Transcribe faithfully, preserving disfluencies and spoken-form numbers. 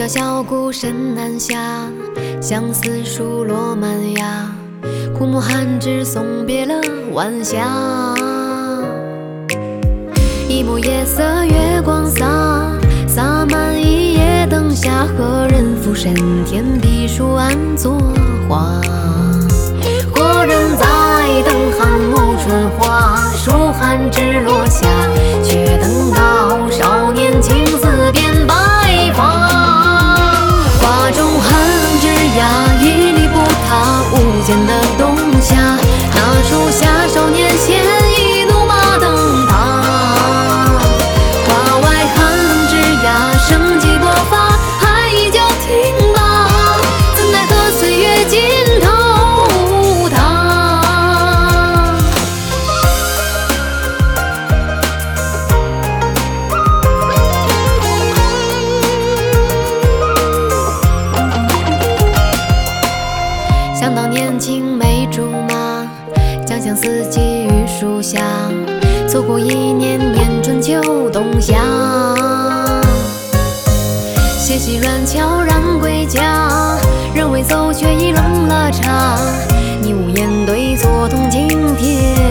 小小孤身南下，相思树落满芽，枯木寒枝送别了晚霞。一抹夜色月光洒，洒满一夜灯下，何人俯身天碧树安作画？何人在等寒暮春花？树寒枝落下，却等到少年青丝变白发。画中寒冷枝桠，屹立不塌，无间的冬夏，那树下少年鲜衣怒马灯塔。画外寒冷枝桠，生机勃发，还依旧挺拔，怎奈何岁月尽头它。想当年青梅竹马，将相思寄于树下，走过一年年春秋冬夏。携细软悄然归家，人未走却已冷了茶。你无言对坐，同今天。